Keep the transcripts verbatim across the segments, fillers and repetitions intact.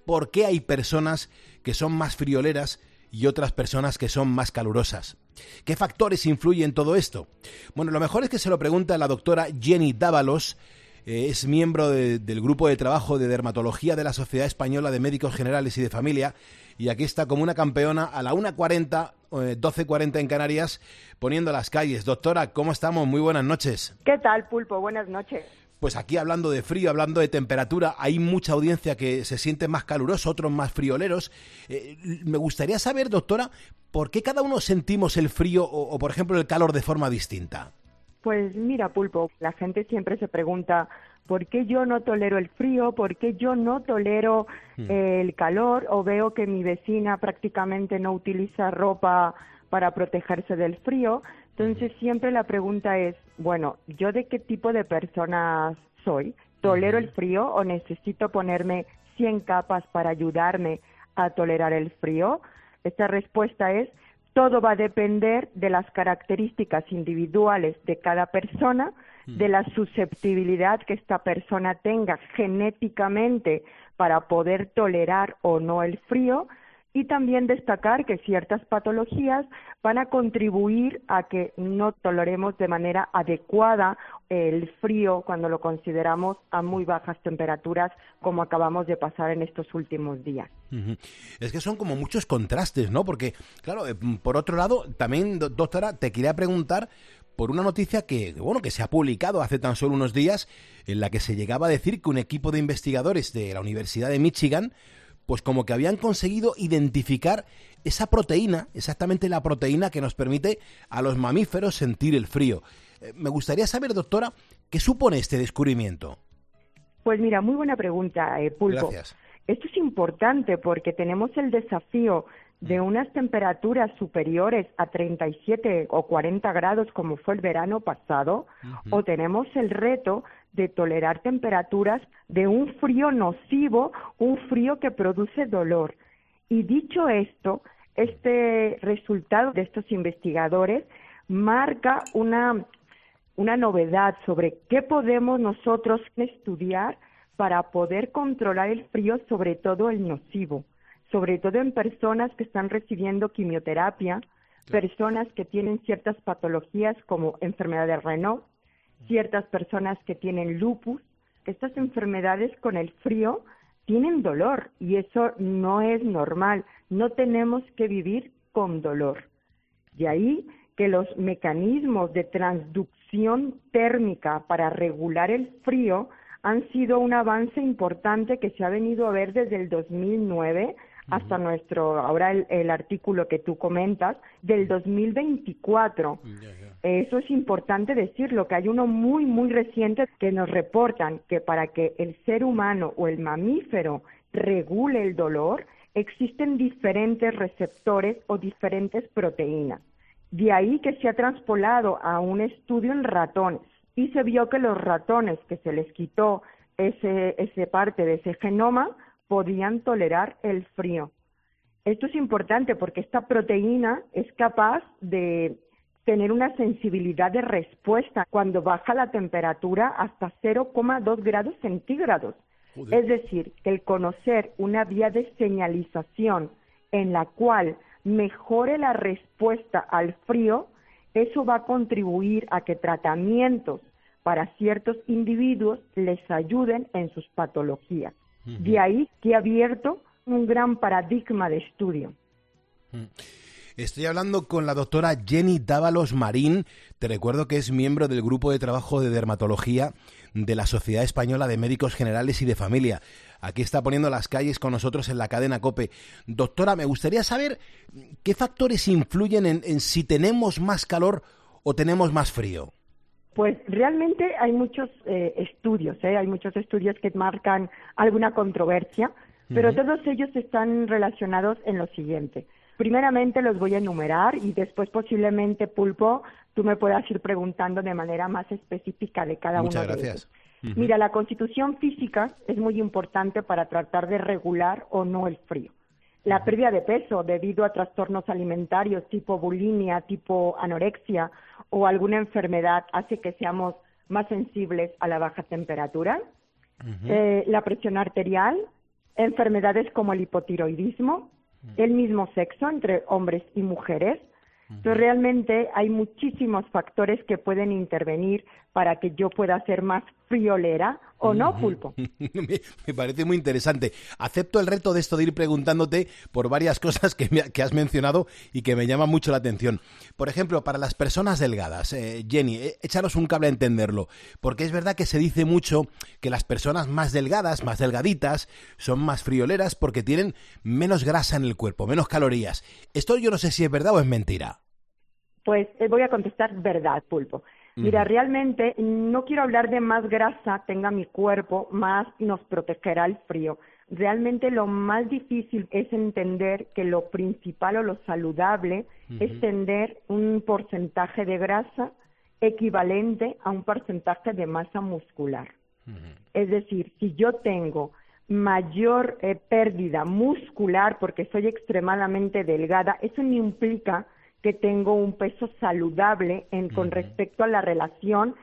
por qué hay personas que son más frioleras y otras personas que son más calurosas. ¿Qué factores influyen en todo esto? Bueno, lo mejor es que se lo pregunte a la doctora Jenny Dávalos. Eh, es miembro de, del grupo de trabajo de dermatología de la Sociedad Española de Médicos Generales y de Familia, y aquí está como una campeona a la una cuarenta, eh, doce cuarenta en Canarias, poniendo las calles. Doctora, ¿cómo estamos? Muy buenas noches. ¿Qué tal, Pulpo? Buenas noches. Pues aquí hablando de frío, hablando de temperatura, hay mucha audiencia que se siente más caluroso, otros más frioleros. Eh, me gustaría saber, doctora, ¿por qué cada uno sentimos el frío o, o, por ejemplo, el calor de forma distinta? Pues mira, Pulpo, la gente siempre se pregunta ¿por qué yo no tolero el frío? ¿Por qué yo no tolero hmm. el calor? O veo que mi vecina prácticamente no utiliza ropa para protegerse del frío. Entonces siempre la pregunta es, bueno, ¿yo de qué tipo de persona soy? ¿Tolero el frío o necesito ponerme cien capas para ayudarme a tolerar el frío? Esta respuesta es, todo va a depender de las características individuales de cada persona, de la susceptibilidad que esta persona tenga genéticamente para poder tolerar o no el frío, y también destacar que ciertas patologías van a contribuir a que no toleremos de manera adecuada el frío cuando lo consideramos a muy bajas temperaturas, como acabamos de pasar en estos últimos días. Uh-huh. Es que son como muchos contrastes, ¿no? Porque, claro, eh, por otro lado, también, doctora, te quería preguntar por una noticia que, bueno, que se ha publicado hace tan solo unos días, en la que se llegaba a decir que un equipo de investigadores de la Universidad de Michigan, pues como que habían conseguido identificar esa proteína, exactamente la proteína que nos permite a los mamíferos sentir el frío. Eh, me gustaría saber, doctora, ¿qué supone este descubrimiento? Pues mira, muy buena pregunta, eh, Pulpo. Gracias. Esto es importante porque tenemos el desafío de unas temperaturas superiores a treinta y siete o cuarenta grados como fue el verano pasado, uh-huh. o tenemos el reto de tolerar temperaturas de un frío nocivo, un frío que produce dolor. Y dicho esto, este resultado de estos investigadores marca una, una novedad sobre qué podemos nosotros estudiar para poder controlar el frío, sobre todo el nocivo, sobre todo en personas que están recibiendo quimioterapia, personas que tienen ciertas patologías como enfermedad de Raynaud, ciertas personas que tienen lupus. Estas enfermedades con el frío tienen dolor y eso no es normal. No tenemos que vivir con dolor. De ahí que los mecanismos de transducción térmica para regular el frío han sido un avance importante que se ha venido a ver desde el dos mil nueve hasta nuestro, ahora el, el artículo que tú comentas, del dos mil veinticuatro. Yeah, yeah. Eso es importante decirlo, que hay uno muy, muy reciente que nos reportan que para que el ser humano o el mamífero regule el dolor, existen diferentes receptores o diferentes proteínas. De ahí que se ha traspolado a un estudio en ratones y se vio que los ratones que se les quitó ese, ese parte de ese genoma podían tolerar el frío. Esto es importante porque esta proteína es capaz de tener una sensibilidad de respuesta cuando baja la temperatura hasta cero coma dos grados centígrados. Joder. Es decir, que el conocer una vía de señalización en la cual mejore la respuesta al frío, eso va a contribuir a que tratamientos para ciertos individuos les ayuden en sus patologías. Uh-huh. De ahí que ha abierto un gran paradigma de estudio. Uh-huh. Estoy hablando con la doctora Jenny Dávalos Marín. Te recuerdo que es miembro del grupo de trabajo de dermatología de la Sociedad Española de Médicos Generales y de Familia. Aquí está poniendo las calles con nosotros en la cadena COPE. Doctora, me gustaría saber qué factores influyen en, en si tenemos más calor o tenemos más frío. Pues realmente hay muchos eh, estudios, ¿eh? hay muchos estudios que marcan alguna controversia, pero uh-huh. todos ellos están relacionados en lo siguiente. Primeramente los voy a enumerar y después posiblemente, Pulpo, tú me puedas ir preguntando de manera más específica de cada Muchas uno gracias. de ellos. Uh-huh. Mira, la constitución física es muy importante para tratar de regular o no el frío. La uh-huh. pérdida de peso debido a trastornos alimentarios tipo bulimia, tipo anorexia o alguna enfermedad hace que seamos más sensibles a la baja temperatura. Uh-huh. Eh, la presión arterial, enfermedades como el hipotiroidismo, el mismo sexo entre hombres y mujeres. Entonces, realmente hay muchísimos factores que pueden intervenir para que yo pueda ser más friolera o no, Pulpo. me, me parece muy interesante. Acepto el reto de esto de ir preguntándote por varias cosas que, me, que has mencionado y que me llaman mucho la atención. Por ejemplo, para las personas delgadas, eh, Jenny, eh, échanos un cable a entenderlo, porque es verdad que se dice mucho que las personas más delgadas, más delgaditas, son más frioleras porque tienen menos grasa en el cuerpo, menos calorías. Esto yo no sé si es verdad o es mentira. Pues eh, voy a contestar verdad, Pulpo. Mira, uh-huh. realmente no quiero hablar de más grasa tenga mi cuerpo, más nos protegerá el frío. Realmente lo más difícil es entender que lo principal o lo saludable uh-huh. es tener un porcentaje de grasa equivalente a un porcentaje de masa muscular. Uh-huh. Es decir, si yo tengo mayor eh, pérdida muscular porque soy extremadamente delgada, eso no implica que tengo un peso saludable en, con uh-huh. respecto a la relación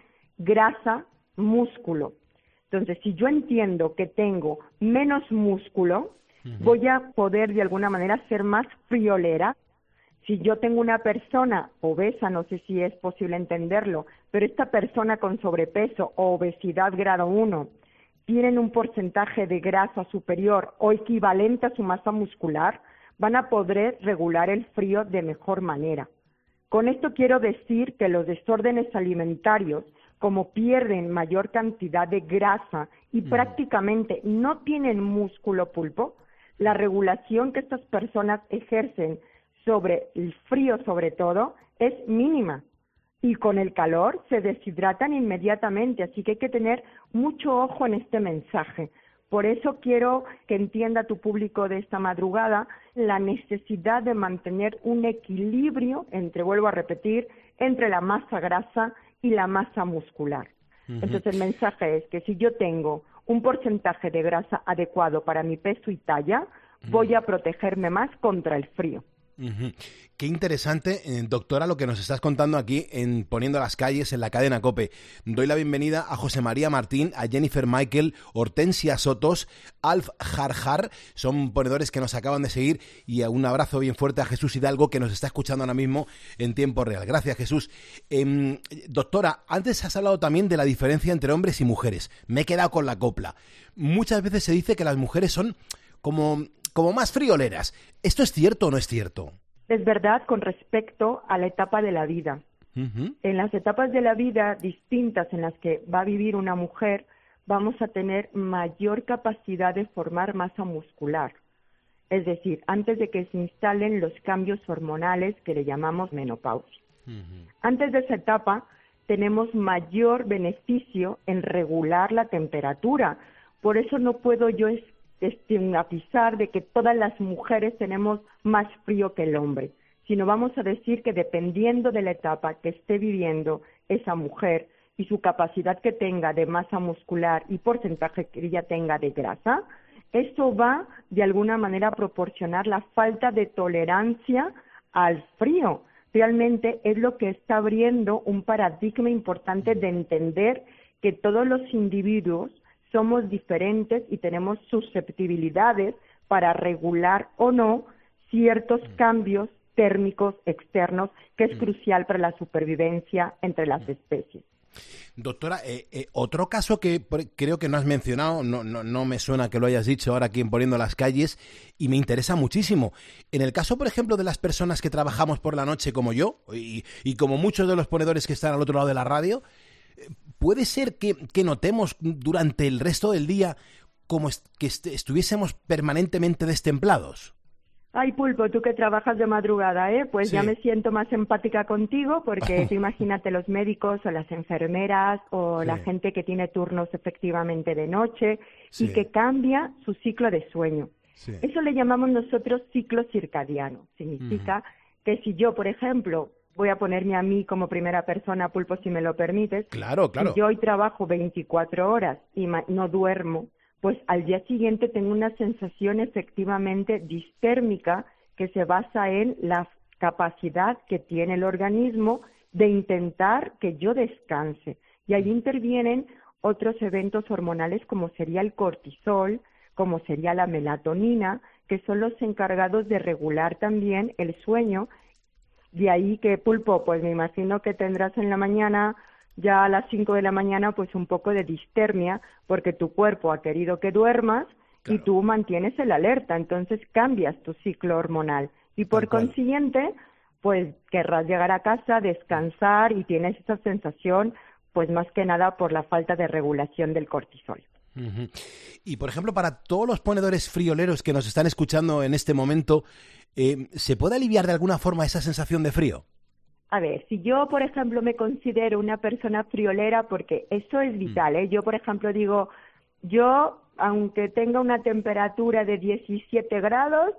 grasa-músculo. Entonces, si yo entiendo que tengo menos músculo, uh-huh. voy a poder de alguna manera ser más friolera. Si yo tengo una persona obesa, no sé si es posible entenderlo, pero esta persona con sobrepeso o obesidad grado uno tienen un porcentaje de grasa superior o equivalente a su masa muscular, van a poder regular el frío de mejor manera. Con esto quiero decir que los desórdenes alimentarios, como pierden mayor cantidad de grasa y mm. prácticamente no tienen músculo, Pulpo, la regulación que estas personas ejercen sobre el frío sobre todo es mínima. Y con el calor se deshidratan inmediatamente, así que hay que tener mucho ojo en este mensaje. Por eso quiero que entienda tu público de esta madrugada la necesidad de mantener un equilibrio entre, vuelvo a repetir, entre la masa grasa y la masa muscular. Uh-huh. Entonces el mensaje es que si yo tengo un porcentaje de grasa adecuado para mi peso y talla, uh-huh. voy a protegerme más contra el frío. Uh-huh. Qué interesante, eh, doctora, lo que nos estás contando aquí en Poniendo las Calles en la cadena COPE. Doy la bienvenida a José María Martín, a Jennifer Michael, Hortensia Sotos, Alf Jarjar, son ponedores que nos acaban de seguir, y un abrazo bien fuerte a Jesús Hidalgo, que nos está escuchando ahora mismo en tiempo real. Gracias, Jesús. Eh, doctora, antes has hablado también de la diferencia entre hombres y mujeres. Me he quedado con la copla. Muchas veces se dice que las mujeres son como... como más frioleras. ¿Esto es cierto o no es cierto? Es verdad con respecto a la etapa de la vida. Uh-huh. En las etapas de la vida distintas en las que va a vivir una mujer, vamos a tener mayor capacidad de formar masa muscular. Es decir, antes de que se instalen los cambios hormonales que le llamamos menopausia. Uh-huh. Antes de esa etapa, tenemos mayor beneficio en regular la temperatura. Por eso no puedo yo estigmatizar de que todas las mujeres tenemos más frío que el hombre, sino vamos a decir que dependiendo de la etapa que esté viviendo esa mujer y su capacidad que tenga de masa muscular y porcentaje que ella tenga de grasa, eso va de alguna manera a proporcionar la falta de tolerancia al frío. Realmente es lo que está abriendo un paradigma importante de entender que todos los individuos somos diferentes y tenemos susceptibilidades para regular o no ciertos cambios térmicos externos, que es crucial para la supervivencia entre las especies. Doctora, eh, eh, otro caso que creo que no has mencionado, no, no, no me suena que lo hayas dicho ahora aquí en Poniendo las Calles, y me interesa muchísimo. En el caso, por ejemplo, de las personas que trabajamos por la noche como yo, y, y como muchos de los ponedores que están al otro lado de la radio, ¿puede ser que, que notemos durante el resto del día como est- que est- estuviésemos permanentemente destemplados? Ay, Pulpo, tú que trabajas de madrugada, ¿eh? Pues sí. Ya me siento más empática contigo porque tú imagínate los médicos o las enfermeras o sí. la gente que tiene turnos efectivamente de noche sí. y que cambia su ciclo de sueño. Sí. Eso le llamamos nosotros ciclo circadiano. Significa uh-huh. que si yo, por ejemplo, voy a ponerme a mí como primera persona, Pulpo, si me lo permites. Claro, claro. Si yo hoy trabajo veinticuatro horas y ma- no duermo, pues al día siguiente tengo una sensación efectivamente distérmica que se basa en la capacidad que tiene el organismo de intentar que yo descanse. Y ahí intervienen otros eventos hormonales como sería el cortisol, como sería la melatonina, que son los encargados de regular también el sueño. De ahí que, Pulpo, pues me imagino que tendrás en la mañana, ya a las cinco de la mañana, pues un poco de distermia, porque tu cuerpo ha querido que duermas, claro, y tú mantienes el alerta, entonces cambias tu ciclo hormonal. Y por consiguiente, pues querrás llegar a casa, descansar, y tienes esa sensación, pues más que nada por la falta de regulación del cortisol. Uh-huh. Y, por ejemplo, para todos los ponedores frioleros que nos están escuchando en este momento, eh, ¿se puede aliviar de alguna forma esa sensación de frío? A ver, si yo, por ejemplo, me considero una persona friolera, porque eso es vital, ¿eh? Yo, por ejemplo, digo, yo, aunque tenga una temperatura de diecisiete grados,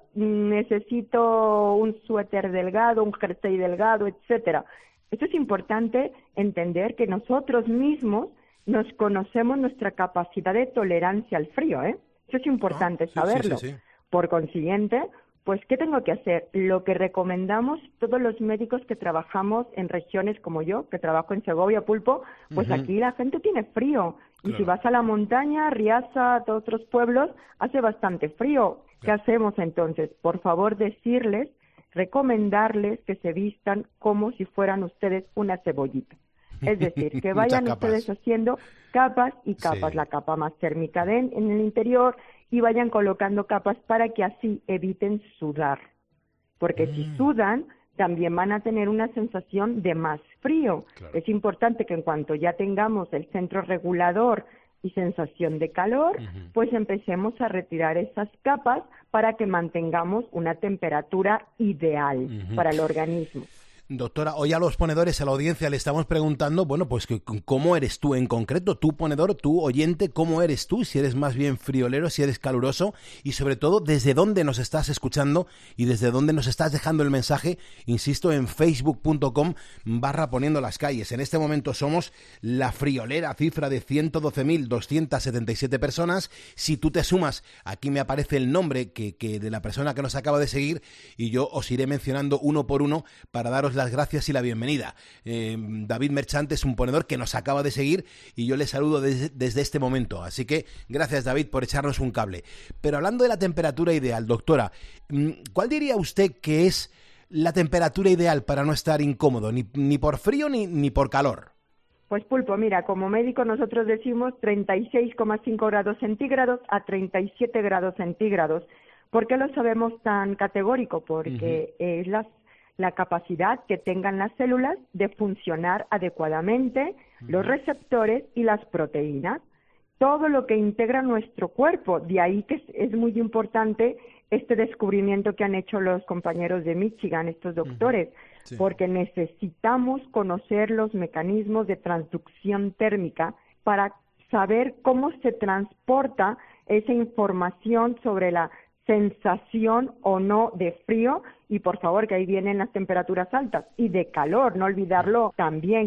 necesito un suéter delgado, un jersey delgado, etcétera. Esto es importante entender que nosotros mismos nos conocemos nuestra capacidad de tolerancia al frío, ¿eh? Eso es importante, ah, sí, saberlo. Sí, sí, sí. Por consiguiente, pues, ¿qué tengo que hacer? Lo que recomendamos todos los médicos que trabajamos en regiones como yo, que trabajo en Segovia, Pulpo, pues uh-huh. aquí la gente tiene frío. Y claro, si vas a la montaña, Riaza, a todos otros pueblos, hace bastante frío. Claro. ¿Qué hacemos entonces? Por favor, decirles, recomendarles que se vistan como si fueran ustedes una cebollita. Es decir, que vayan ustedes haciendo capas y capas, sí, la capa más térmica de, en el interior, y vayan colocando capas para que así eviten sudar. Porque mm. si sudan, también van a tener una sensación de más frío. Claro. Es importante que en cuanto ya tengamos el centro regulador y sensación de calor, uh-huh. pues empecemos a retirar esas capas para que mantengamos una temperatura ideal uh-huh. para el organismo. Doctora, hoy a los ponedores, a la audiencia, le estamos preguntando, bueno, pues ¿cómo eres tú en concreto? Tú, ponedor, tú, oyente, ¿cómo eres tú? Si eres más bien friolero, si eres caluroso, y sobre todo, ¿desde dónde nos estás escuchando y desde dónde nos estás dejando el mensaje? Insisto, en facebook.com barra poniendo las calles. En este momento somos la friolera cifra de ciento doce mil doscientas setenta y siete personas. Si tú te sumas, aquí me aparece el nombre que, que de la persona que nos acaba de seguir, y yo os iré mencionando uno por uno para daros la las gracias y la bienvenida. Eh, David Merchant es un ponedor que nos acaba de seguir y yo le saludo desde, desde este momento. Así que gracias, David, por echarnos un cable. Pero hablando de la temperatura ideal, doctora, ¿cuál diría usted que es la temperatura ideal para no estar incómodo, ni, ni por frío ni, ni por calor? Pues, Pulpo, mira, como médico nosotros decimos treinta y seis coma cinco grados centígrados a treinta y siete grados centígrados. ¿Por qué lo sabemos tan categórico? Porque uh-huh. es la la capacidad que tengan las células de funcionar adecuadamente, uh-huh. los receptores y las proteínas, todo lo que integra nuestro cuerpo. De ahí que es, es muy importante este descubrimiento que han hecho los compañeros de Michigan, estos doctores, uh-huh. sí. porque necesitamos conocer los mecanismos de transducción térmica para saber cómo se transporta esa información sobre la sensación o no de frío, y por favor que ahí vienen las temperaturas altas, y de calor, no olvidarlo también.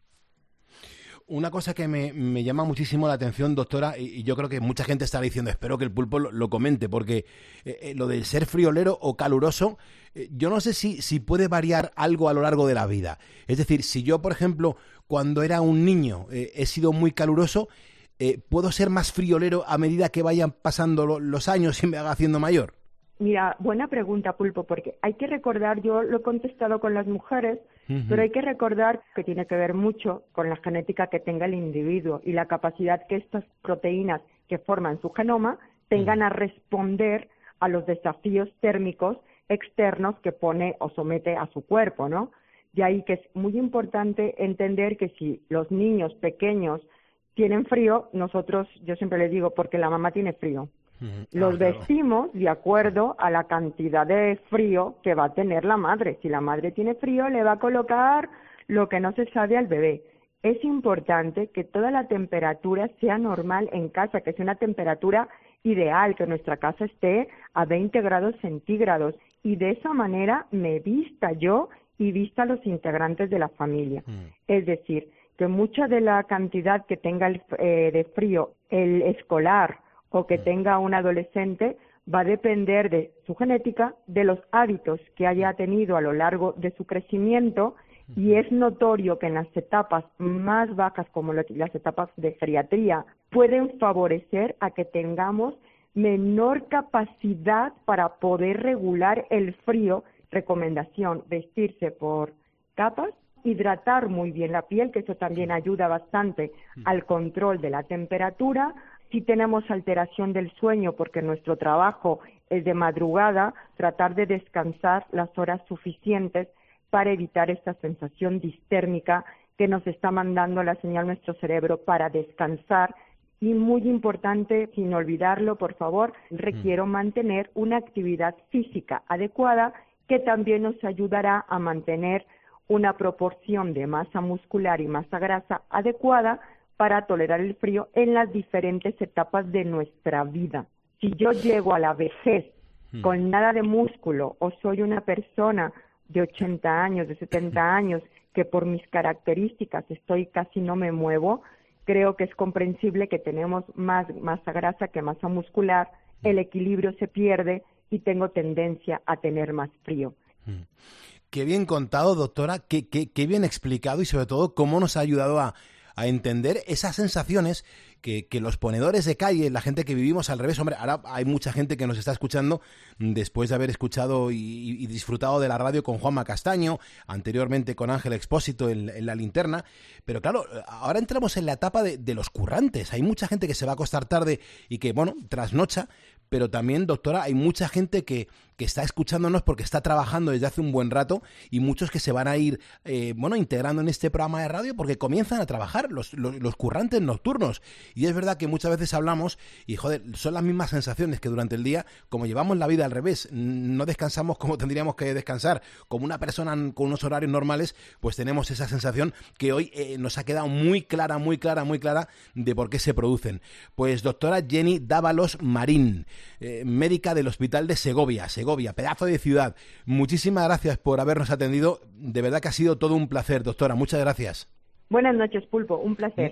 Una cosa que me, me llama muchísimo la atención, doctora, y, y yo creo que mucha gente estará diciendo, espero que el Pulpo lo, lo comente, porque eh, eh, lo del ser friolero o caluroso, eh, yo no sé si, si puede variar algo a lo largo de la vida. Es decir, si yo, por ejemplo, cuando era un niño eh, he sido muy caluroso, Eh, ¿puedo ser más friolero a medida que vayan pasando lo, los años y me haga haciendo mayor? Mira, buena pregunta, Pulpo, porque hay que recordar, yo lo he contestado con las mujeres, uh-huh. pero hay que recordar que tiene que ver mucho con la genética que tenga el individuo y la capacidad que estas proteínas que forman su genoma tengan uh-huh. a responder a los desafíos térmicos externos que pone o somete a su cuerpo, ¿no? De ahí que es muy importante entender que si los niños pequeños tienen frío, nosotros, yo siempre les digo, porque la mamá tiene frío. Uh-huh. Los ah, vestimos claro. de acuerdo a la cantidad de frío que va a tener la madre. Si la madre tiene frío, le va a colocar lo que no se sabe al bebé. Es importante que toda la temperatura sea normal en casa, que sea una temperatura ideal, que nuestra casa esté a veinte grados centígrados. Y de esa manera me vista yo y vista a los integrantes de la familia. Uh-huh. Es decir, que mucha de la cantidad que tenga el, eh, de frío el escolar o que tenga un adolescente va a depender de su genética, de los hábitos que haya tenido a lo largo de su crecimiento, y es notorio que en las etapas más bajas, como las etapas de geriatría, pueden favorecer a que tengamos menor capacidad para poder regular el frío. Recomendación, vestirse por capas, hidratar muy bien la piel, que eso también ayuda bastante al control de la temperatura. Si tenemos alteración del sueño porque nuestro trabajo es de madrugada, tratar de descansar las horas suficientes para evitar esta sensación distérmica que nos está mandando la señal nuestro cerebro para descansar. Y muy importante, sin olvidarlo, por favor, requiero mantener una actividad física adecuada que también nos ayudará a mantener una proporción de masa muscular y masa grasa adecuada para tolerar el frío en las diferentes etapas de nuestra vida. Si yo llego a la vejez con nada de músculo, o soy una persona de ochenta años, de setenta años, que por mis características estoy casi no me muevo, creo que es comprensible que tenemos más masa grasa que masa muscular, el equilibrio se pierde y tengo tendencia a tener más frío. Qué bien contado, doctora, qué, qué, qué bien explicado y sobre todo cómo nos ha ayudado a, a entender esas sensaciones que, que los ponedores de calle, la gente que vivimos al revés. Hombre, ahora hay mucha gente que nos está escuchando después de haber escuchado y, y disfrutado de la radio con Juanma Castaño, anteriormente con Ángel Expósito en, en La Linterna, pero claro, ahora entramos en la etapa de, de los currantes. Hay mucha gente que se va a acostar tarde y que, bueno, trasnocha, pero también, doctora, hay mucha gente que, que está escuchándonos porque está trabajando desde hace un buen rato y muchos que se van a ir, eh, bueno, integrando en este programa de radio porque comienzan a trabajar, los, los, los currantes nocturnos. Y es verdad que muchas veces hablamos y, joder, son las mismas sensaciones que durante el día, como llevamos la vida al revés, no descansamos como tendríamos que descansar, como una persona con unos horarios normales, pues tenemos esa sensación que hoy eh, nos ha quedado muy clara, muy clara, muy clara de por qué se producen. Pues doctora Jenny Dávalos Marín, Eh, médica del Hospital de Segovia, Segovia, pedazo de ciudad. Muchísimas gracias por habernos atendido. De verdad que ha sido todo un placer, doctora. Muchas gracias. Buenas noches, Pulpo. Un placer.